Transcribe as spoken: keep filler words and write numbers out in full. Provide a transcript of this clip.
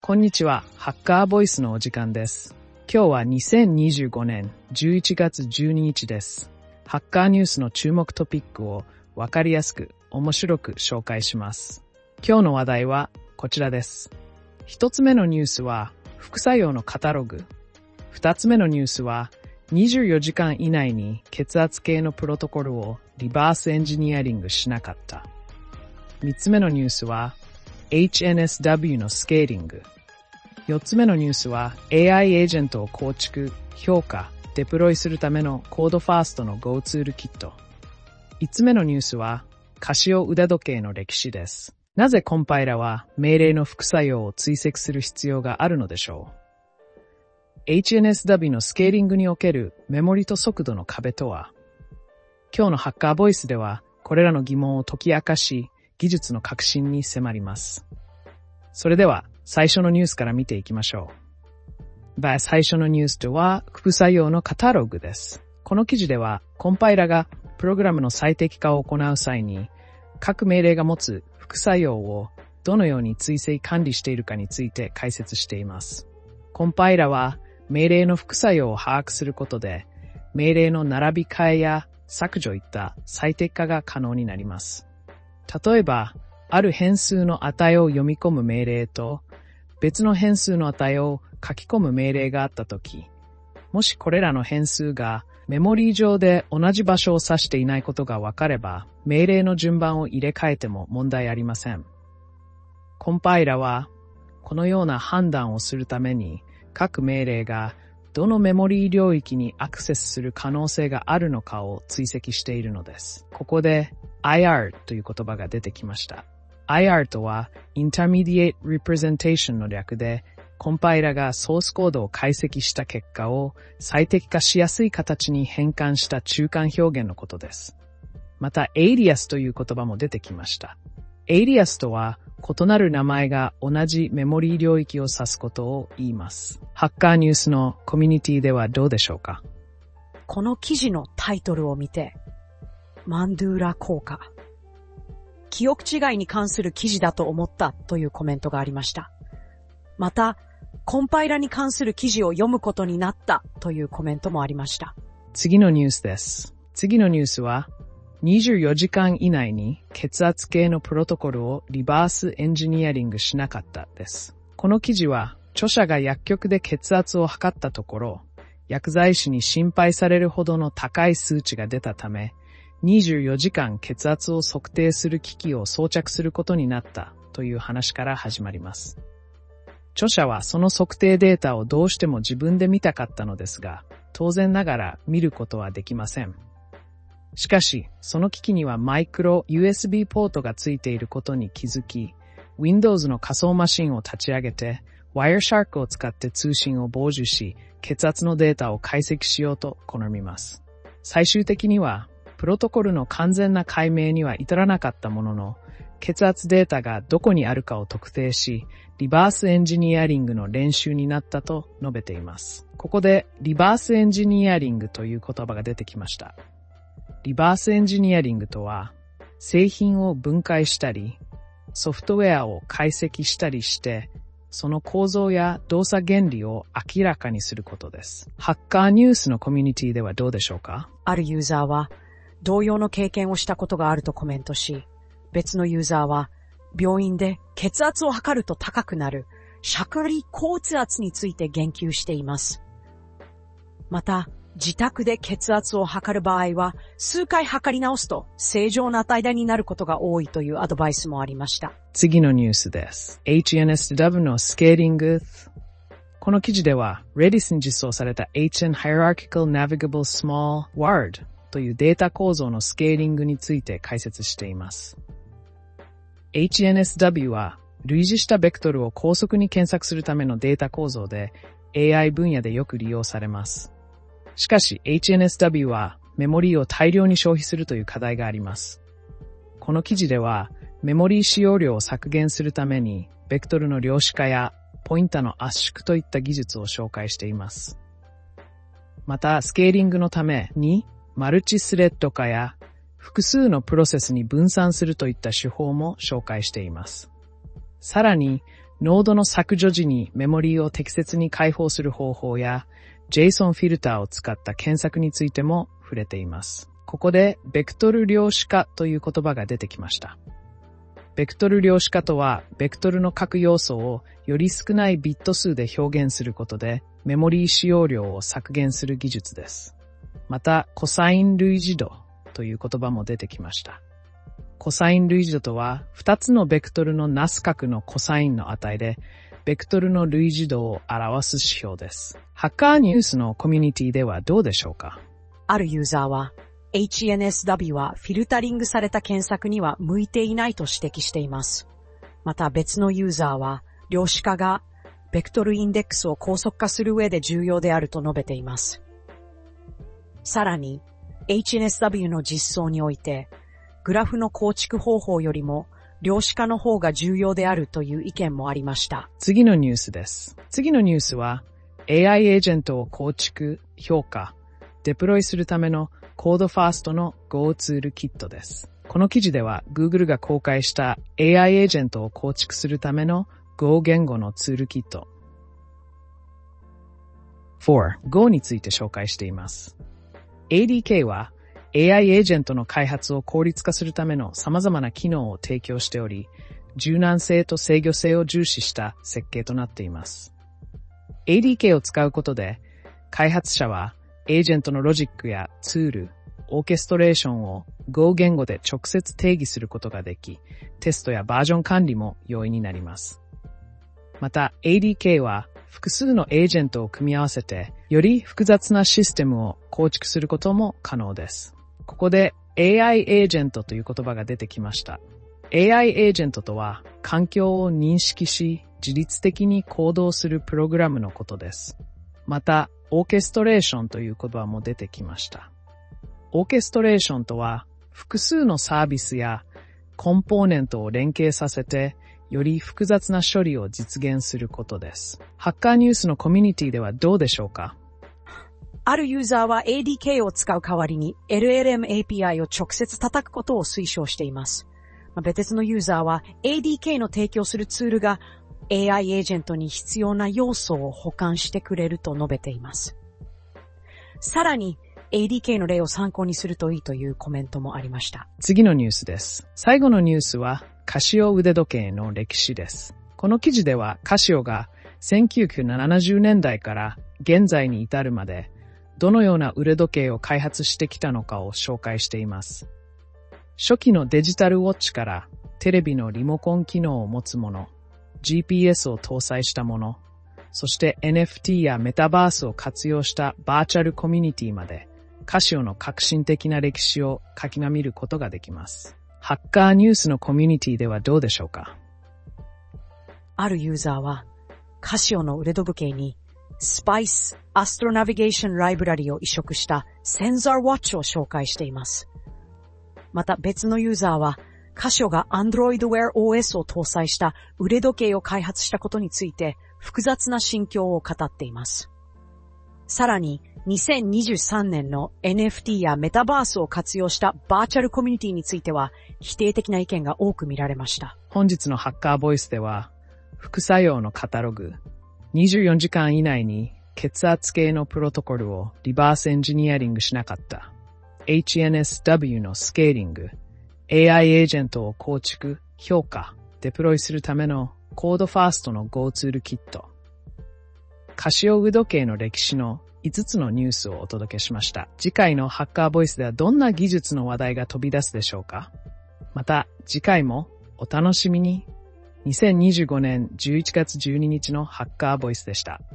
こんにちは、ハッカーボイスのお時間です。今日はにせんにじゅうごねんじゅういちがつじゅうににちです。ハッカーニュースの注目トピックをわかりやすく、面白く紹介します。今日の話題はこちらです。一つ目のニュースは副作用のカタログ。二つ目のニュースはにじゅうよじかん以内に血圧計のプロトコルをリバースエンジニアリングしなかった。三つ目のニュースはエイチエヌエスダビュー のスケーリング。四つ目のニュースは エーアイ エージェントを構築、評価、デプロイするためのコードファーストの Go ツールキット。五つ目のニュースはカシオ腕時計の歴史です。なぜコンパイラは命令の副作用を追跡する必要があるのでしょう。エイチエヌエスダビュー のスケーリングにおけるメモリと速度の壁とは。今日のハッカーボイスではこれらの疑問を解き明かし、技術の革新に迫ります。それでは最初のニュースから見ていきましょう。最初のニュースとは副作用のカタログです。この記事ではコンパイラがプログラムの最適化を行う際に各命令が持つ副作用をどのように追跡管理しているかについて解説しています。コンパイラは命令の副作用を把握することで命令の並び替えや削除といった最適化が可能になります。例えば、ある変数の値を読み込む命令と別の変数の値を書き込む命令があったとき、もしこれらの変数がメモリー上で同じ場所を指していないことがわかれば、命令の順番を入れ替えても問題ありません。コンパイラは、このような判断をするために、各命令がどのメモリー領域にアクセスする可能性があるのかを追跡しているのです。ここで アイアール という言葉が出てきました。アイアール とは Intermediate Representation の略で、コンパイラがソースコードを解析した結果を最適化しやすい形に変換した中間表現のことです。また、エイリアスという言葉も出てきました。エイリアスとは、異なる名前が同じメモリー領域を指すことを言います。ハッカーニュースのコミュニティではどうでしょうか？ この記事のタイトルを見て、マンドゥーラ効果。記憶違いに関する記事だと思ったというコメントがありました。また、コンパイラに関する記事を読むことになったというコメントもありました。 次のニュースです。次のニュースは、にじゅうよじかん以内に血圧計のプロトコルをリバースエンジニアリングしなかったです。この記事は、著者が薬局で血圧を測ったところ、薬剤師に心配されるほどの高い数値が出たため、にじゅうよじかん血圧を測定する機器を装着することになったという話から始まります。著者はその測定データをどうしても自分で見たかったのですが、当然ながら見ることはできません。しかし、その機器にはマイクロ ユーエスビー ポートがついていることに気づき、Windows の仮想マシンを立ち上げて、Wireshark を使って通信を傍受し、血圧のデータを解析しようと試みます。最終的には、プロトコルの完全な解明には至らなかったものの、血圧データがどこにあるかを特定し、リバースエンジニアリングの練習になったと述べています。ここで、リバースエンジニアリングという言葉が出てきました。リバースエンジニアリングとは、製品を分解したり、ソフトウェアを解析したりして、その構造や動作原理を明らかにすることです。ハッカーニュースのコミュニティではどうでしょうか？ あるユーザーは、同様の経験をしたことがあるとコメントし、別のユーザーは、病院で血圧を測ると高くなる、しゃくり高血圧について言及しています。また、自宅で血圧を測る場合は、数回測り直すと正常な値になることが多いというアドバイスもありました。 次のニュースです。エイチエヌエスダビュー のスケーリング。この記事では、Redis に実装された エイチエヌ Hierarchical Navigable Small Word というデータ構造のスケーリングについて解説しています。エイチエヌエスダビュー は、類似したベクトルを高速に検索するためのデータ構造で、エーアイ 分野でよく利用されます。しかし エイチエヌエスダビュー はメモリーを大量に消費するという課題があります。この記事ではメモリー使用量を削減するためにベクトルの量子化やポインターの圧縮といった技術を紹介しています。またスケーリングのためにマルチスレッド化や複数のプロセスに分散するといった手法も紹介しています。さらにノードの削除時にメモリーを適切に開放する方法や、ジェイソン フィルターを使った検索についても触れています。ここで、ベクトル量子化という言葉が出てきました。ベクトル量子化とは、ベクトルの各要素をより少ないビット数で表現することで、メモリー使用量を削減する技術です。また、コサイン類似度という言葉も出てきました。コサイン類似度とは、ふたつのベクトルのなす角のコサインの値で、ベクトルの類似度を表す指標です。ハッカーニュースのコミュニティではどうでしょうか？ あるユーザーは、エイチエヌエスダブリュー はフィルタリングされた検索には向いていないと指摘しています。また別のユーザーは、量子化がベクトルインデックスを高速化する上で重要であると述べています。さらに、エイチエヌエスダブリュー の実装において、グラフの構築方法よりも量子化の方が重要であるという意見もありました。 次のニュースです。次のニュースは、エーアイ エージェントを構築、評価、デプロイするためのコードファーストの Go ツールキットです。この記事では Google が公開した エーアイ エージェントを構築するための Go 言語のツールキットよん Go について紹介しています。エーディーケー は エーアイ エージェントの開発を効率化するための様々な機能を提供しており、柔軟性と制御性を重視した設計となっています。エーディーケー を使うことで、開発者はエージェントのロジックやツール、オーケストレーションを Go 言語で直接定義することができ、テストやバージョン管理も容易になります。また エーディーケー は複数のエージェントを組み合わせて、より複雑なシステムを構築することも可能です。ここで エーアイ エージェントという言葉が出てきました。エーアイ エージェントとは、環境を認識し、自律的に行動するプログラムのことです。また、オーケストレーションという言葉も出てきました。オーケストレーションとは、複数のサービスやコンポーネントを連携させて、より複雑な処理を実現することです。ハッカーニュースのコミュニティではどうでしょうか？ あるユーザーは エーディーケー を使う代わりに エルエルエム エーピーアイ を直接叩くことを推奨しています。別のユーザーは エーディーケー の提供するツールが エーアイ エージェントに必要な要素を補完してくれると述べています。さらに エーディーケー の例を参考にするといいというコメントもありました。 次のニュースです。最後のニュースはカシオ腕時計の歴史です。この記事ではカシオがせんきゅうひゃくななじゅうねんだいから現在に至るまでどのような腕時計を開発してきたのかを紹介しています。初期のデジタルウォッチからテレビのリモコン機能を持つもの、ジーピーエス を搭載したもの、そして エヌエフティー やメタバースを活用したバーチャルコミュニティまで、カシオの革新的な歴史を書きなみることができます。ハッカーニュースのコミュニティではどうでしょうか？ あるユーザーは、カシオの腕時計に、スパイス Astro Navigation Library を移植したセンサーウォッチを紹介しています。また別のユーザーは、カシオが Android Wear オーエス を搭載した腕時計を開発したことについて複雑な心境を語っています。さらに、にせんにじゅうさんねんの エヌエフティー やメタバースを活用したバーチャルコミュニティについては否定的な意見が多く見られました。 本日のハッカーボイスでは、副作用のカタログ、にじゅうよじかん以内に血圧計のプロトコルをリバースエンジニアリングしなかった、エイチエヌエスダブリュー のスケーリング、エーアイ エージェントを構築、評価、デプロイするためのコードファーストの Go ツールキット、カシオ腕時計の歴史のいつつのニュースをお届けしました。次回のハッカーボイスではどんな技術の話題が飛び出すでしょうか？また次回もお楽しみに。にせんにじゅうごねんじゅういちがつじゅうににちのハッカーボイスでした。